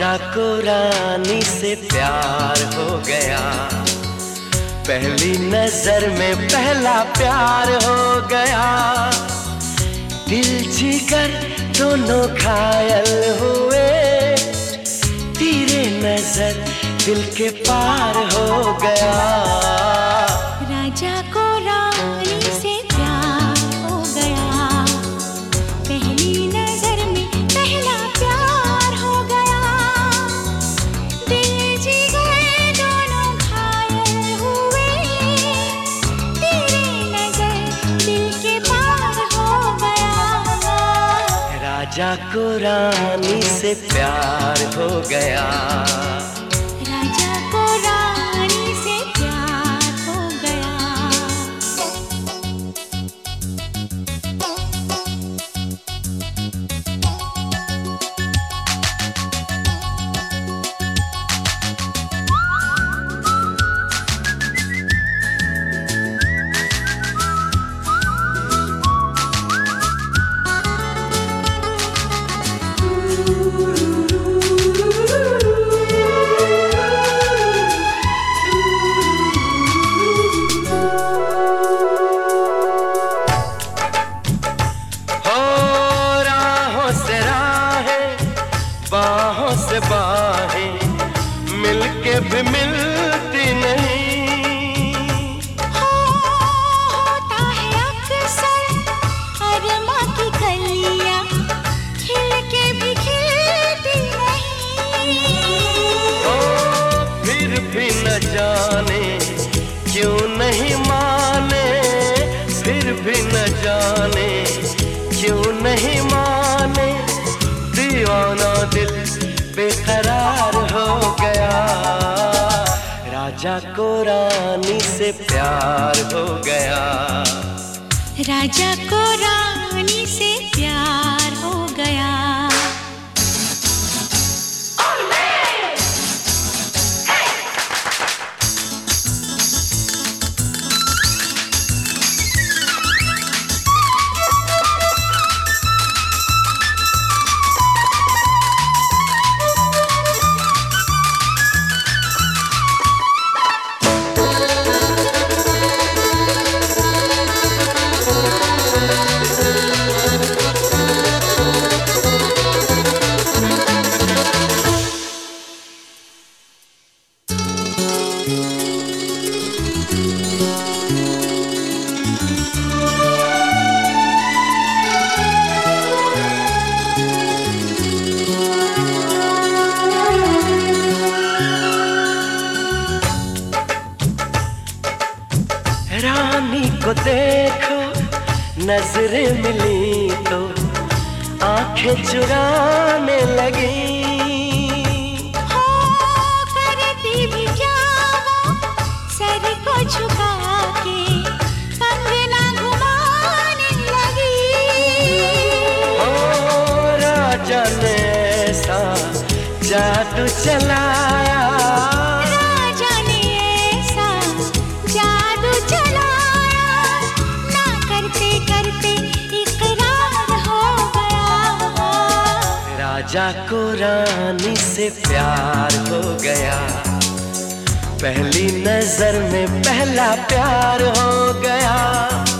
राजा को रानी से प्यार हो गया, पहली नजर में पहला प्यार हो गया। दिल जिगर दोनों घायल हुए, तेरे नजर दिल के पार हो गया। राजा को रानी से प्यार हो गया, पहली नजर में पहला प्यार हो गया। दिल जिगर दोनों घायल हुए, तेरी नजर दिल के पार हो गया। राजा को रानी से प्यार हो गया, राजा को रानी से प्यार हो गया। बाहों से बाहें मिलके भी मिलती नहीं। होता है अक्सर अरमा की कलियां खिल के भी खिलती नहीं। फिर भी न जाने क्यों नहीं माने, फिर भी न जाने क्यों नहीं माने। दीवाना दिल बेकरार हो गया, राजा को रानी से प्यार हो गया, राजा को रानी से प्यार हो गया। रानी को देखो नजरें मिली तो आंखें चुराने लगी। करती भी क्या वो सर को झुका के कंगना घुमाने लगी। राजा ने ऐसा जादू चलाया, राजा को रानी से प्यार हो गया, पहली नजर में पहला प्यार हो गया।